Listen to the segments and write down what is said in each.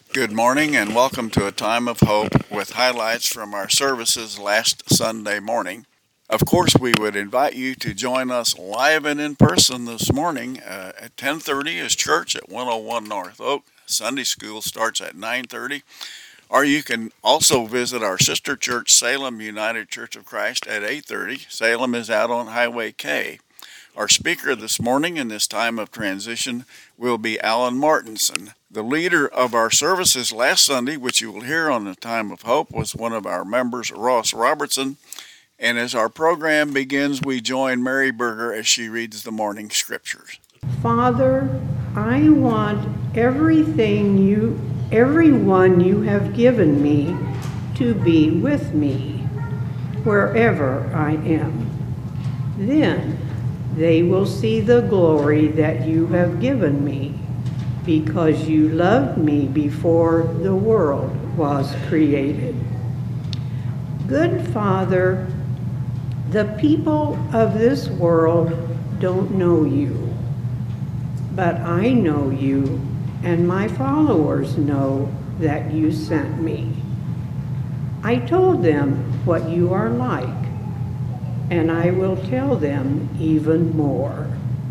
Good morning and welcome to a time of hope with highlights from our services last Sunday morning. Of course, we would invite you to join us live and in person this morning at 10:30 is church at 101 North Oak. Sunday school starts at 9:30. Or you can also visit our sister church, Salem United Church of Christ, at 8:30. Salem is out on Highway K. Our speaker this morning in this time of transition will be Alan Martinson. The leader of our services last Sunday, which you will hear on the Time of Hope, was one of our members, Ross Robertson. And as our program begins, we join Mary Berger as she reads the morning scriptures. Father, I want everyone you have given me to be with me wherever I am. Then they will see the glory that you have given me, because you loved me before the world was created. Good Father, the people of this world don't know you, but I know you, and my followers know that you sent me. I told them what you are like, and I will tell them even more.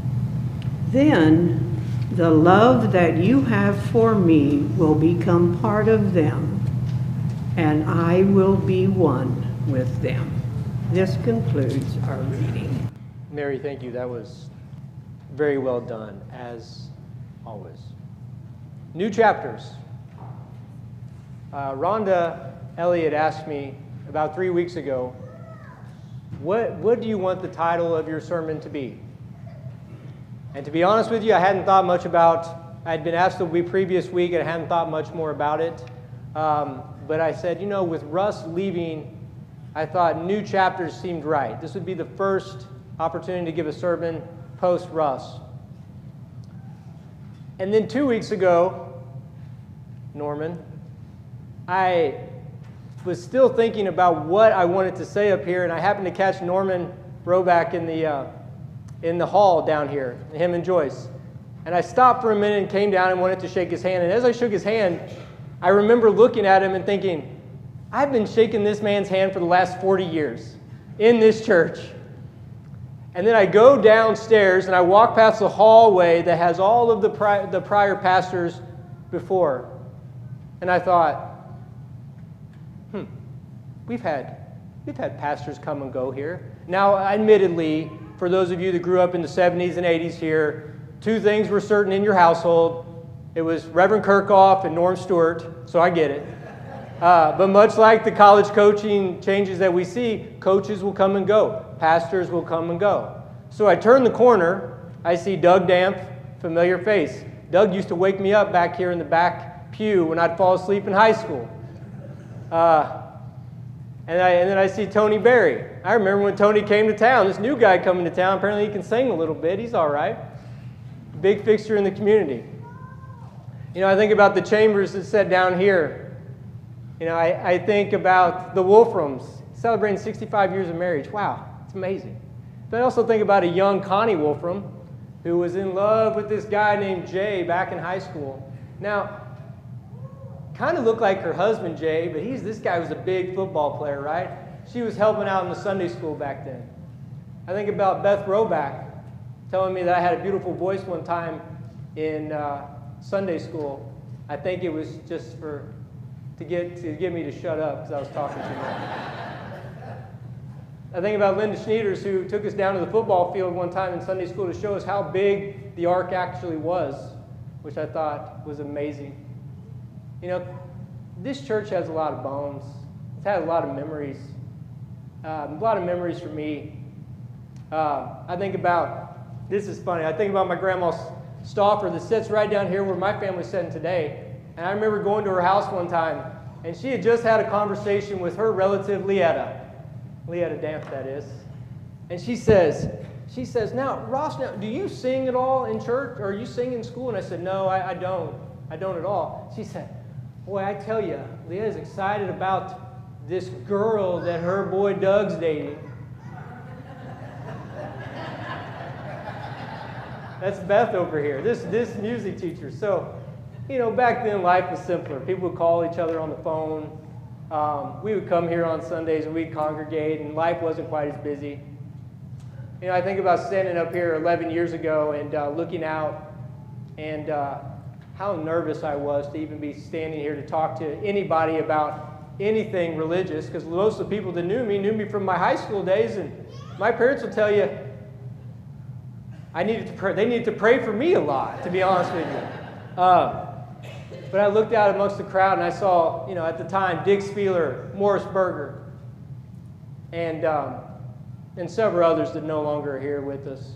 Then the love that you have for me will become part of them, and I will be one with them. This concludes our reading. Mary, thank you. That was very well done, as always. New chapters. Rhonda Elliott asked me about 3 weeks ago, what do you want the title of your sermon to be? And to be honest with you, I hadn't thought much about, I'd been asked the previous week and I hadn't thought much more about it. But I said, with Russ leaving, I thought new chapters seemed right. This would be the first opportunity to give a sermon post-Russ. And then 2 weeks ago, Norman, I was still thinking about what I wanted to say up here, and I happened to catch Norman Roback in the hall down here, him and Joyce. And I stopped for a minute and came down and wanted to shake his hand. And as I shook his hand, I remember looking at him and thinking, I've been shaking this man's hand for the last 40 years in this church. And then I go downstairs and I walk past the hallway that has all of the prior pastors before. And I thought, we've had pastors come and go here. Now, admittedly, for those of you that grew up in the 70s and 80s here, two things were certain in your household. It was Reverend Kirkhoff and Norm Stewart, so I get it. But much like the college coaching changes that we see, coaches will come and go. Pastors will come and go. So I turn the corner, I see Doug Damp, familiar face. Doug used to wake me up back here in the back pew when I'd fall asleep in high school. And then I see Tony Berry. I remember when Tony came to town, this new guy coming to town, apparently he can sing a little bit, he's all right. Big fixture in the community. I think about the Chambers that sat down here. I think about the Wolframs celebrating 65 years of marriage. Wow, it's amazing. But I also think about a young Connie Wolfram who was in love with this guy named Jay back in high school. Now, kind of looked like her husband, Jay, but this guy was a big football player, right? She was helping out in the Sunday school back then. I think about Beth Roback telling me that I had a beautiful voice one time in Sunday school. I think it was just to get me to shut up because I was talking too much. I think about Linda Schneiders, who took us down to the football field one time in Sunday school to show us how big the ark actually was, which I thought was amazing. This church has a lot of bones. It's had a lot of memories. For me. I think about, this is funny, I think about my grandma Stauffer that sits right down here where my family's sitting today. And I remember going to her house one time, and she had just had a conversation with her relative Leetta Damp, that is. And she says, now, Ross, do you sing at all in church, or are you sing in school? And I said, no, I don't. I don't at all. She said, boy, I tell you, Leah is excited about this girl that her boy Doug's dating. That's Beth over here, this music teacher. So back then life was simpler. People would call each other on the phone. We would come here on Sundays and we'd congregate, and life wasn't quite as busy. I think about standing up here 11 years ago and looking out, and how nervous I was to even be standing here to talk to anybody about anything religious, because most of the people that knew me from my high school days, and my parents will tell you they needed to pray for me a lot, to be honest with you. But I looked out amongst the crowd and I saw, at the time, Dick Spieler, Morris Berger, and several others that no longer are here with us.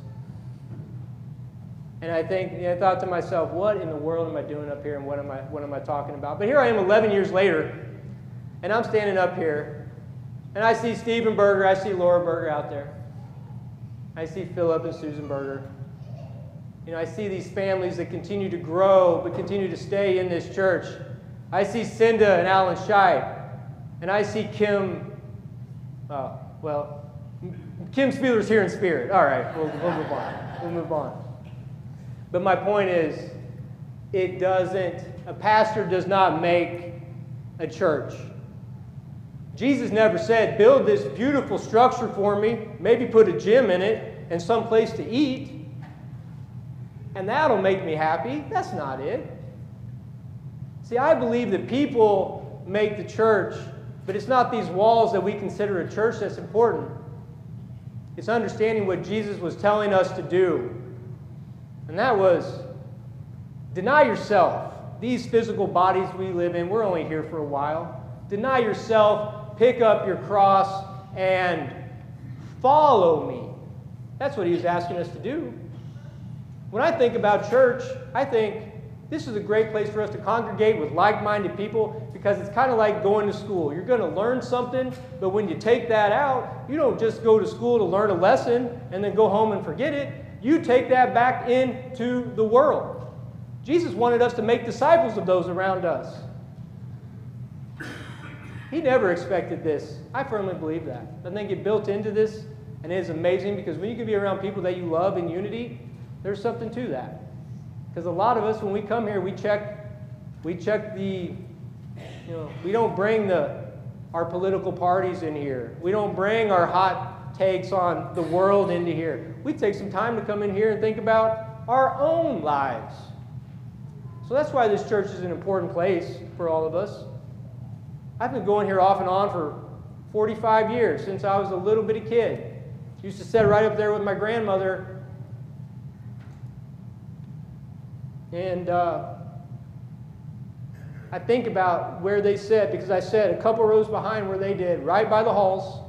And I thought to myself, what in the world am I doing up here, and what am I talking about? But here I am 11 years later, and I'm standing up here, and I see Stephen Berger, I see Laura Berger out there. I see Philip and Susan Berger. I see these families that continue to grow but continue to stay in this church. I see Cinda and Alan Scheid, and I see Kim Spieler's here in spirit. All right, we'll move on. We'll move on. But my point is, a pastor does not make a church. Jesus never said, build this beautiful structure for me, maybe put a gym in it and some place to eat, and that'll make me happy. That's not it. See, I believe that people make the church, but it's not these walls that we consider a church that's important. It's understanding what Jesus was telling us to do. And that was, deny yourself. These physical bodies we live in, we're only here for a while. Deny yourself, pick up your cross, and follow me. That's what he was asking us to do. When I think about church, I think this is a great place for us to congregate with like-minded people, because it's kind of like going to school. You're going to learn something, but when you take that out, you don't just go to school to learn a lesson and then go home and forget it. You take that back into the world. Jesus wanted us to make disciples of those around us. He never expected this. I firmly believe that. I think it built into this, and it is amazing, because when you can be around people that you love in unity, there's something to that. Because a lot of us, when we come here, we check the, we don't bring our political parties in here. We don't bring our hot takes on the world into here. We take some time to come in here and think about our own lives. So that's why this church is an important place for all of us. I've been going here off and on for 45 years, since I was a little bitty kid. Used to sit right up there with my grandmother. And I think about where they sat, because I sat a couple rows behind where they did, right by the halls.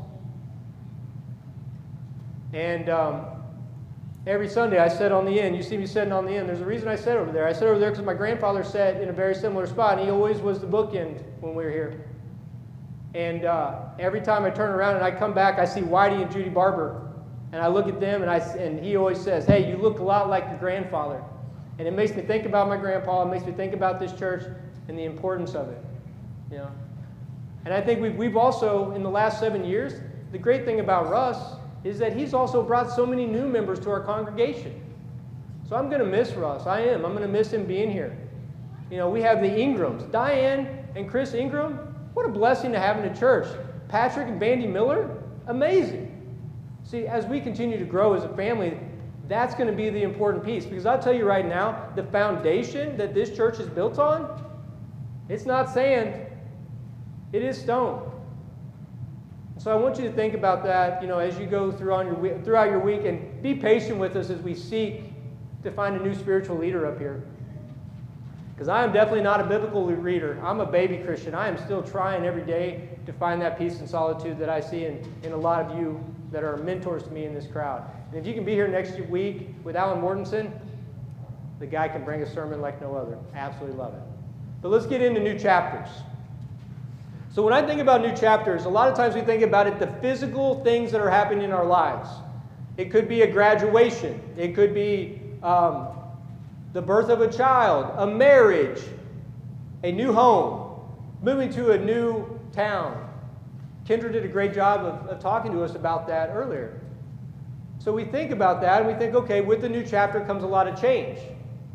And every Sunday I sat on the end. You see me sitting on the end. There's a reason I sat over there. I sat over there because my grandfather sat in a very similar spot, and he always was the bookend when we were here. And every time I turn around and I come back, I see Whitey and Judy Barber. And I look at them, and he always says, "Hey, you look a lot like your grandfather." And it makes me think about my grandpa. It makes me think about this church and the importance of it. And I think we've also, in the last 7 years, the great thing about Russ is that he's also brought so many new members to our congregation. So I'm going to miss Russ. I am. I'm going to miss him being here. We have the Ingrams. Diane and Chris Ingram, what a blessing to have in the church. Patrick and Bandy Miller, amazing. See, as we continue to grow as a family, that's going to be the important piece. Because I'll tell you right now, the foundation that this church is built on, it's not sand, it is stone. So I want you to think about that, as you go throughout your week, and be patient with us as we seek to find a new spiritual leader up here. Because I am definitely not a biblical reader. I'm a baby Christian. I am still trying every day to find that peace and solitude that I see in a lot of you that are mentors to me in this crowd. And if you can be here next week with Alan Mortensen, the guy can bring a sermon like no other. Absolutely love it. But let's get into new chapters. So when I think about new chapters, a lot of times we think about it, the physical things that are happening in our lives. It could be a graduation. It could be the birth of a child, a marriage, a new home, moving to a new town. Kendra did a great job of talking to us about that earlier. So we think about that, and we think, okay, with the new chapter comes a lot of change.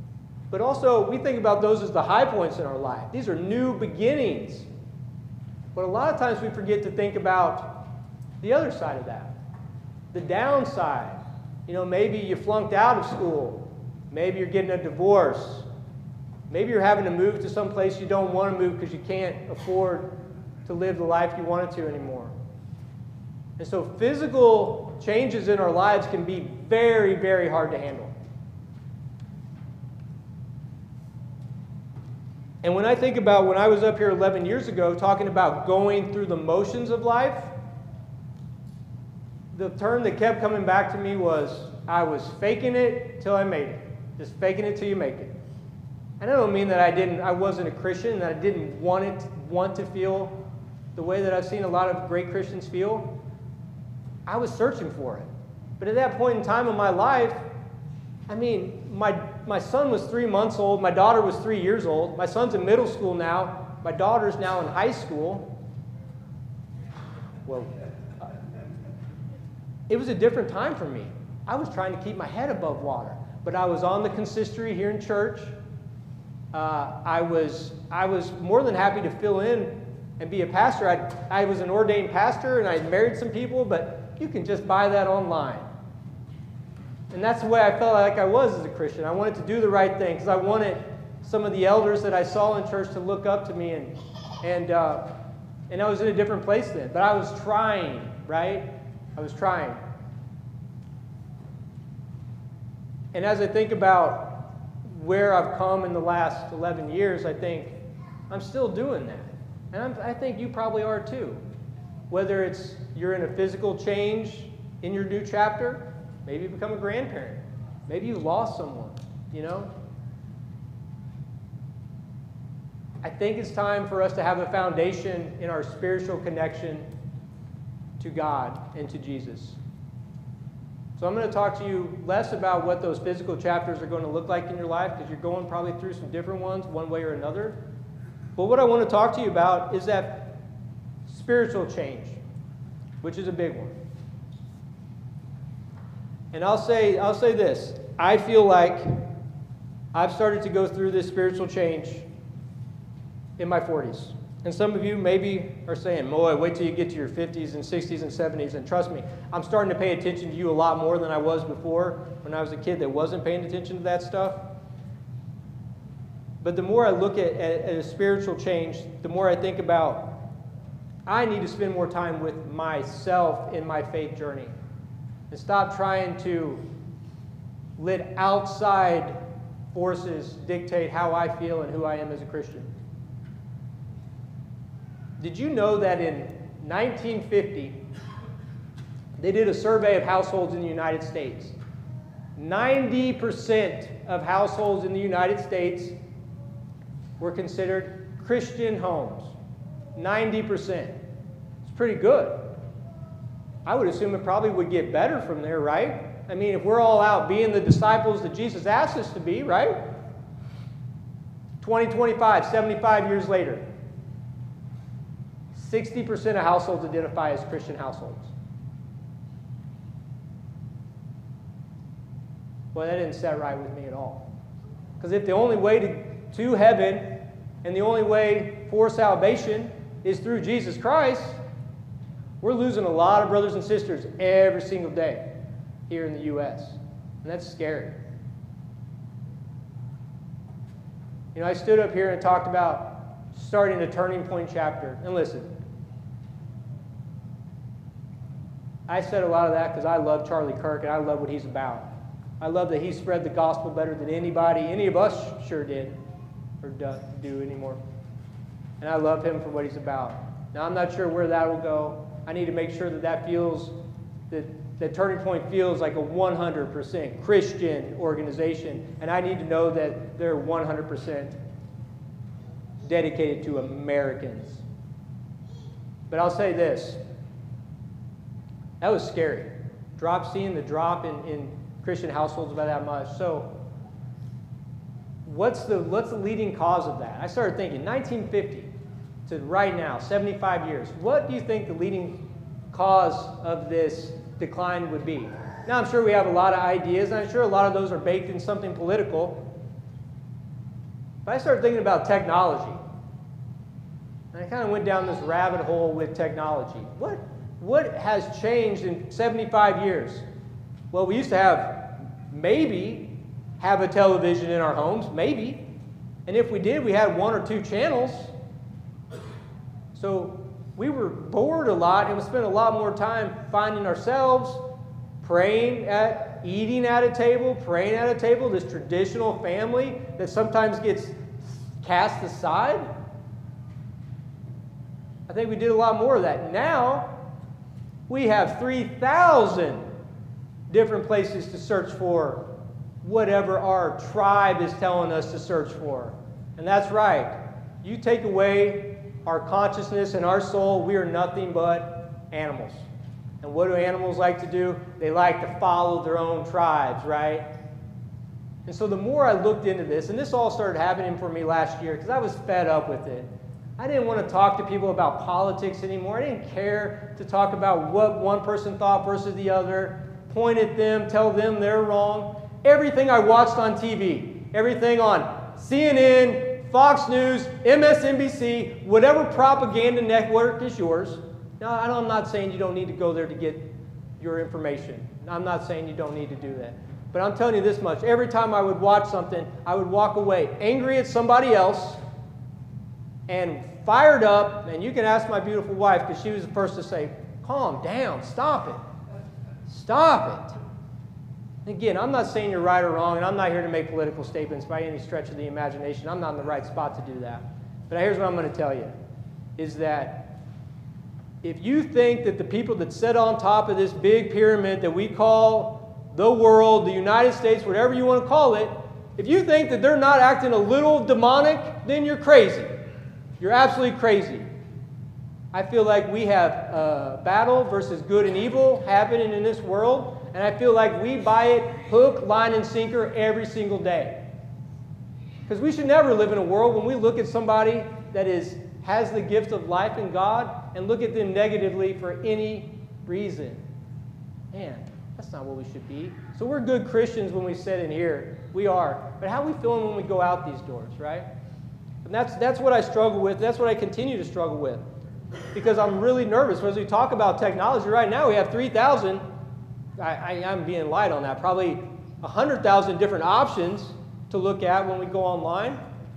But also, we think about those as the high points in our life. These are new beginnings. But a lot of times we forget to think about the other side of that, the downside. You know, maybe you flunked out of school. Maybe you're getting a divorce. Maybe you're having to move to some place you don't want to move because you can't afford to live the life you wanted to anymore. And so physical changes in our lives can be very, very hard to handle. And when I think about when I was up here 11 years ago talking about going through the motions of life, the term that kept coming back to me was, I was faking it till I made it. Just faking it till you make it. And I don't mean that I wasn't a Christian, that I didn't want to feel the way that I've seen a lot of great Christians feel. I was searching for it. But at that point in time in my life, I mean, my son was 3 months old. My daughter was 3 years old. My son's in middle school now. My daughter's now in high school. Well, it was a different time for me. I was trying to keep my head above water. But I was on the consistory here in church. I was more than happy to fill in and be a pastor. I was an ordained pastor, and I married some people, but you can just buy that online. And that's the way I felt like I was as a Christian. I wanted to do the right thing because I wanted some of the elders that I saw in church to look up to me, and I was in a different place then. But I was trying, right? I was trying. And as I think about where I've come in the last 11 years, I think I'm still doing that. And I think you probably are too. Whether it's you're in a physical change in your new chapter, maybe you become a grandparent, maybe you lost someone, you know. I think it's time for us to have a foundation in our spiritual connection to God and to Jesus. So I'm going to talk to you less about what those physical chapters are going to look like in your life, because you're going probably through some different ones, one way or another. But what I want to talk to you about is that spiritual change, which is a big one. And I'll say this. I feel like I've started to go through this spiritual change in my 40s. And some of you maybe are saying, boy, wait till you get to your 50s and 60s and 70s. And trust me, I'm starting to pay attention to you a lot more than I was before when I was a kid that wasn't paying attention to that stuff. But the more I look at a spiritual change, the more I think about I need to spend more time with myself in my faith journey and stop trying to let outside forces dictate how I feel and who I am as a Christian. Did you know that in 1950, they did a survey of households in the United States? 90% of households in the United States were considered Christian homes. 90%. It's pretty good. I would assume it probably would get better from there, right? I mean, if we're all out being the disciples that Jesus asked us to be, right? 25, 75 years later, 60% of households identify as Christian households. Well, that didn't set right with me at all. Because if the only way to heaven and the only way for salvation is through Jesus Christ, we're losing a lot of brothers and sisters every single day here in the U.S. And that's scary. You know, I stood up here and talked about starting a turning point chapter. And listen, I said a lot of that because I love Charlie Kirk and I love what he's about. I love that he spread the gospel better than anybody, any of us sure did, or do anymore. And I love him for what he's about. Now, I'm not sure where that will go. I need to make sure that feels, that Turning Point feels like a 100% Christian organization. And I need to know that they're 100% dedicated to Americans. But I'll say this. That was scary. Seeing the drop in Christian households by that much. So what's the leading cause of that? I started thinking 1950 to right now, 75 years. What do you think the leading cause of this decline would be? Now, I'm sure we have a lot of ideas, and I'm sure a lot of those are baked in something political. But I started thinking about technology. And I kind of went down this rabbit hole with technology. What has changed in 75 years? Well, we used to have a television in our homes, maybe. And if we did, we had 1 or 2 channels. So we were bored a lot, and we spent a lot more time finding ourselves, eating at a table, praying at a table, this traditional family that sometimes gets cast aside. I think we did a lot more of that. Now, we have 3,000 different places to search for whatever our tribe is telling us to search for. And that's right. You take away our consciousness and our soul, we are nothing but animals. And what do animals like to do? They like to follow their own tribes, right? And so the more I looked into this, and this all started happening for me last year because I was fed up with it. I didn't want to talk to people about politics anymore. I didn't care to talk about what one person thought versus the other, point at them, tell them they're wrong. Everything I watched on TV, everything on CNN, Fox News, MSNBC, whatever propaganda network is yours. Now, I'm not saying you don't need to go there to get your information. I'm not saying you don't need to do that. But I'm telling you this much. Every time I would watch something, I would walk away angry at somebody else and fired up. And you can ask my beautiful wife because she was the first to say, calm down, stop it. Stop it. Again, I'm not saying you're right or wrong, and I'm not here to make political statements by any stretch of the imagination. I'm not in the right spot to do that. But here's what I'm going to tell you, is that if you think that the people that sit on top of this big pyramid that we call the world, the United States, whatever you want to call it, if you think that they're not acting a little demonic, then you're crazy. You're absolutely crazy. I feel like we have a battle versus good and evil happening in this world, and I feel like we buy it hook, line, and sinker every single day. Because we should never live in a world when we look at somebody that has the gift of life in God and look at them negatively for any reason. Man, that's not what we should be. So we're good Christians when we sit in here. We are. But how are we feeling when we go out these doors, right? And that's what I struggle with. That's what I continue to struggle with. Because I'm really nervous. As we talk about technology right now, we have 3,000. I'm being light on that. Probably 100,000 different options to look at when we go online.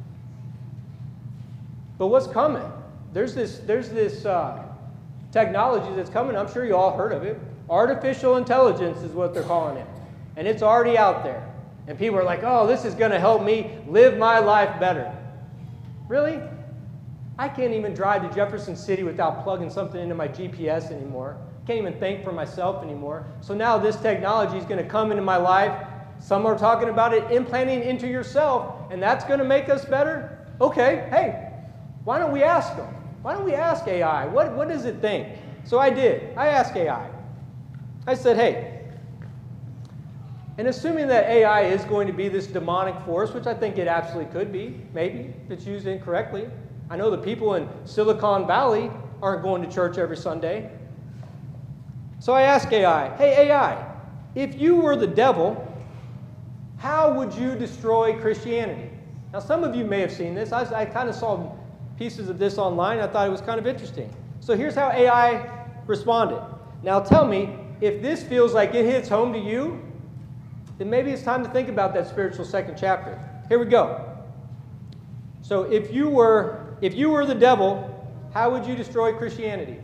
But what's coming? There's this technology that's coming. I'm sure you all heard of it. Artificial intelligence is what they're calling it. And it's already out there. And people are like, oh, this is going to help me live my life better. Really? I can't even drive to Jefferson City without plugging something into my GPS anymore. Can't even think for myself anymore. So now this technology is going to come into my life. Some are talking about it implanting into yourself, and that's going to make us better? Okay, hey, why don't we ask them? Why don't we ask AI? What does it think? So I did. I asked AI. I said, hey, and assuming that AI is going to be this demonic force, which I think it absolutely could be, maybe, if it's used incorrectly. I know the people in Silicon Valley aren't going to church every Sunday. So I asked AI, hey AI, if you were the devil, how would you destroy Christianity? Now some of you may have seen this. I kind of saw pieces of this online. I thought it was kind of interesting. So here's how AI responded. Now tell me, if this feels like it hits home to you, then maybe it's time to think about that spiritual second chapter. Here we go. So if you were the devil, how would you destroy Christianity?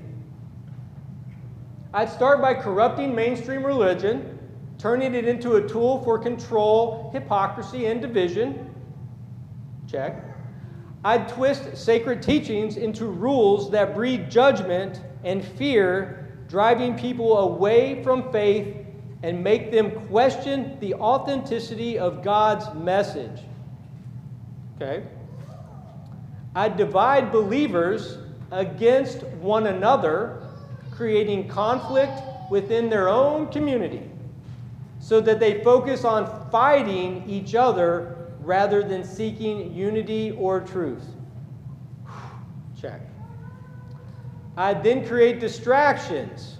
I'd start by corrupting mainstream religion, turning it into a tool for control, hypocrisy, and division. Check. I'd twist sacred teachings into rules that breed judgment and fear, driving people away from faith and make them question the authenticity of God's message. Okay. I'd divide believers against one another, creating conflict within their own community so that they focus on fighting each other rather than seeking unity or truth. Check. I'd then create distractions.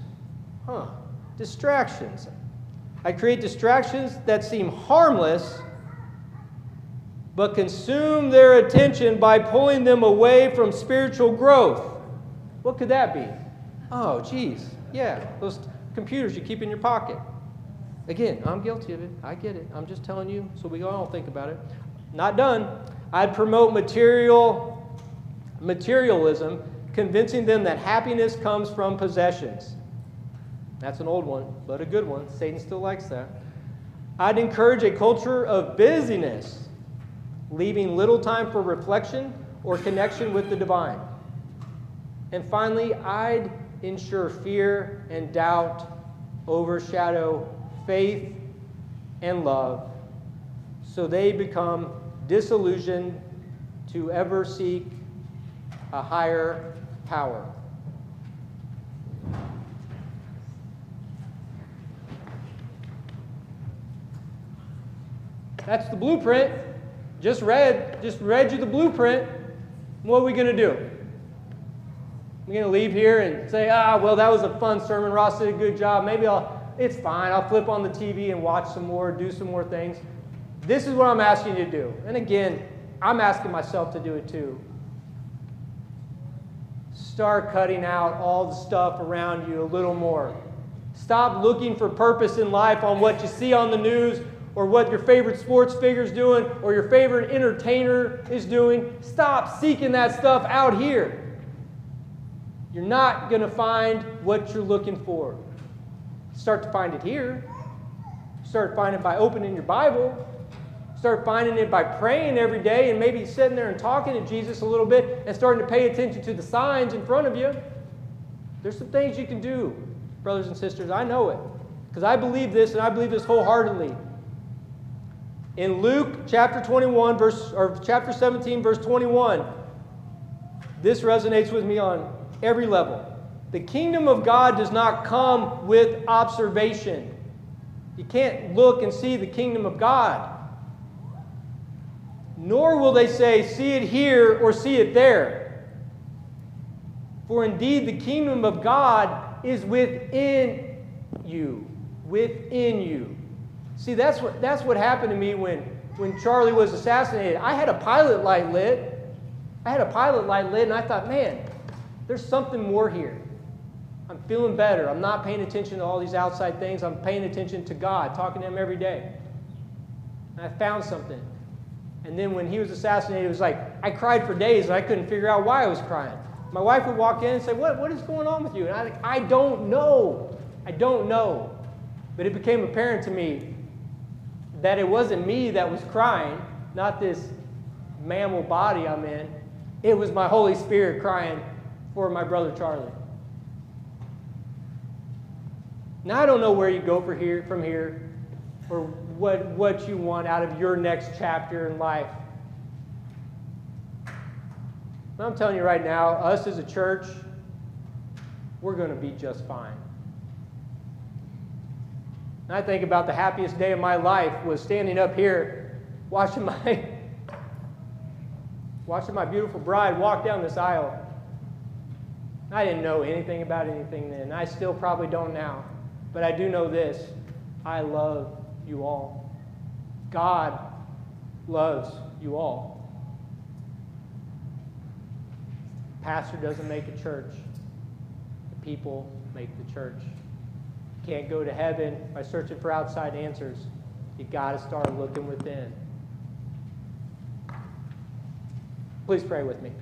Distractions. I create distractions that seem harmless but consume their attention by pulling them away from spiritual growth. What could that be? Oh, geez. Yeah, those computers you keep in your pocket. Again, I'm guilty of it. I get it. I'm just telling you so we all think about it. Not done. I'd promote materialism, convincing them that happiness comes from possessions. That's an old one, but a good one. Satan still likes that. I'd encourage a culture of busyness, leaving little time for reflection or connection with the divine. And finally, I'd ensure fear and doubt overshadow faith and love, so they become disillusioned to ever seek a higher power. That's the blueprint. Just read you the blueprint. What are we going to do? We're going to leave here and say, well, that was a fun sermon. Ross did a good job. Maybe it's fine. I'll flip on the TV and watch some more, do some more things. This is what I'm asking you to do. And again, I'm asking myself to do it too. Start cutting out all the stuff around you a little more. Stop looking for purpose in life on what you see on the news or what your favorite sports figure's doing or your favorite entertainer is doing. Stop seeking that stuff out here. You're not going to find what you're looking for. Start to find it here. Start finding it by opening your Bible. Start finding it by praying every day and maybe sitting there and talking to Jesus a little bit and starting to pay attention to the signs in front of you. There's some things you can do, brothers and sisters. I know it because I believe this and I believe this wholeheartedly. In Luke chapter 17, verse 21, this resonates with me on every level. The kingdom of God does not come with observation. You can't look and see the kingdom of God. Nor will they say, see it here or see it there. For indeed the kingdom of God is within you. Within you. See, that's what happened to me when Charlie was assassinated. I had a pilot light lit. And I thought, man, there's something more here. I'm feeling better. I'm not paying attention to all these outside things. I'm paying attention to God, talking to Him every day. And I found something. And then when he was assassinated, it was like I cried for days and I couldn't figure out why I was crying. My wife would walk in and say, what is going on with you? And I don't know. I don't know. But it became apparent to me that it wasn't me that was crying, not this mammal body I'm in. It was my Holy Spirit crying for my brother Charlie. Now I don't know where you go from here, or what you want out of your next chapter in life. But I'm telling you right now, us as a church, we're going to be just fine. And I think about the happiest day of my life was standing up here watching my beautiful bride walk down this aisle. I didn't know anything about anything then. I still probably don't now. But I do know this. I love you all. God loves you all. Pastor doesn't make a church. The people make the church. You can't go to heaven by searching for outside answers. You got to start looking within. Please pray with me.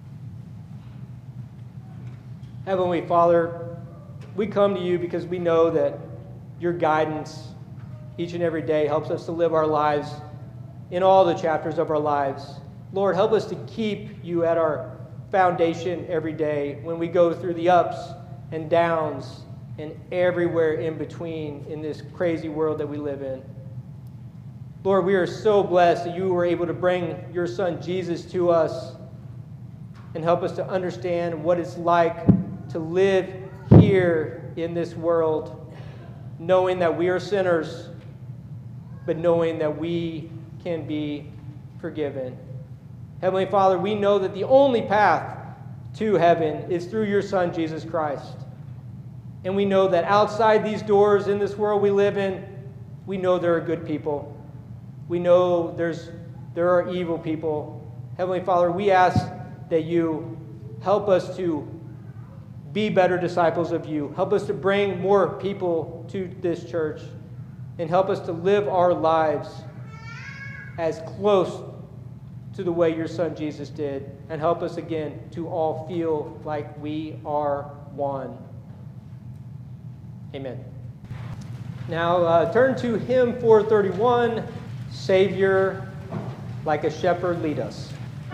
Heavenly Father, we come to you because we know that your guidance each and every day helps us to live our lives in all the chapters of our lives. Lord, help us to keep you at our foundation every day when we go through the ups and downs and everywhere in between in this crazy world that we live in. Lord, we are so blessed that you were able to bring your son Jesus to us and help us to understand what it's like to live here in this world, knowing that we are sinners, but knowing that we can be forgiven. Heavenly Father, we know that the only path to heaven is through your Son, Jesus Christ. And we know that outside these doors in this world we live in, we know there are good people. We know there's There are evil people. Heavenly Father, we ask that you help us to be better disciples of you. Help us to bring more people to this church, and help us to live our lives as close to the way your Son Jesus did, and help us again to all feel like we are one. Amen. Now turn to hymn 431, Savior, like a shepherd, lead us.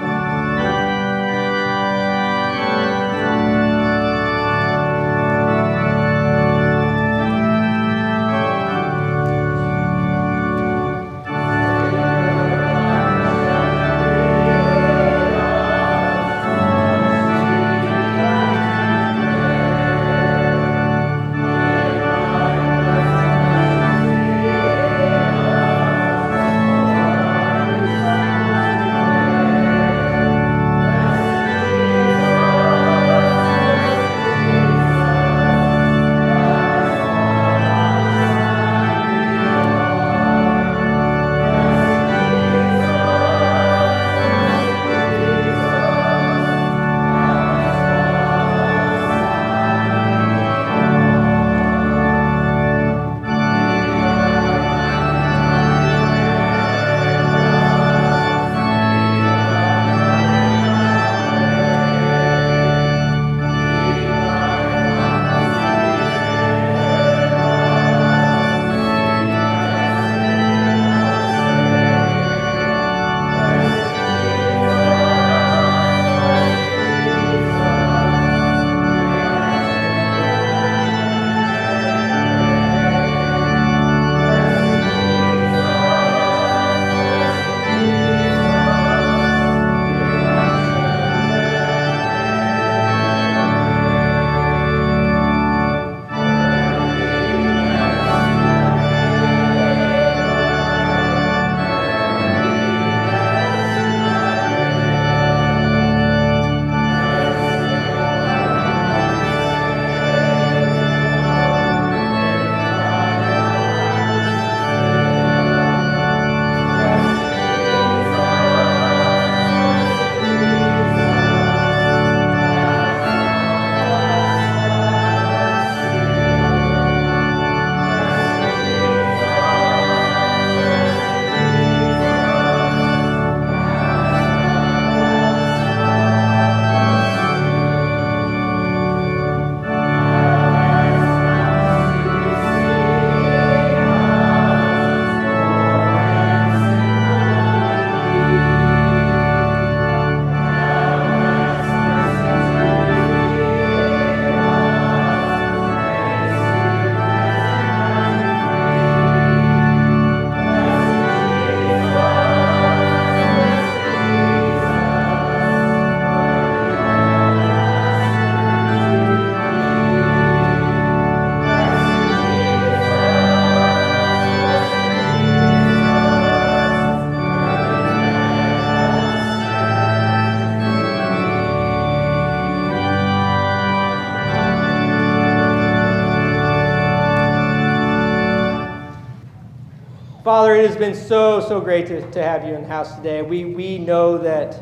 Father, it has been so great to have you in the house today. We know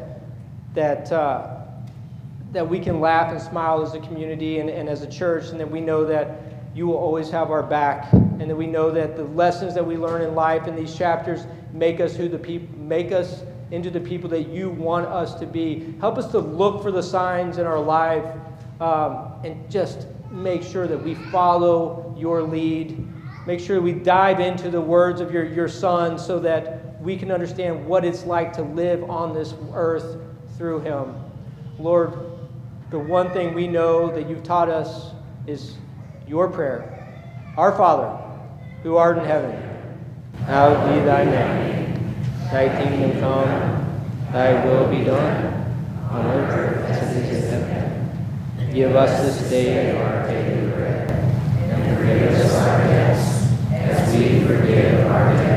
that we can laugh and smile as a community and as a church, and that we know that you will always have our back, and that we know that the lessons that we learn in life in these chapters make us into the people that you want us to be. Help us to look for the signs in our life and just make sure that we follow your lead. Make sure we dive into the words of your Son so that we can understand what it's like to live on this earth through him. Lord, the one thing we know that you've taught us is your prayer. Our Father, who art in heaven, hallowed be thy name. Thy kingdom come, thy will be done, on earth as it is in heaven. Give us this day our daily bread, and forgive us our debts, as we forgive our debtors.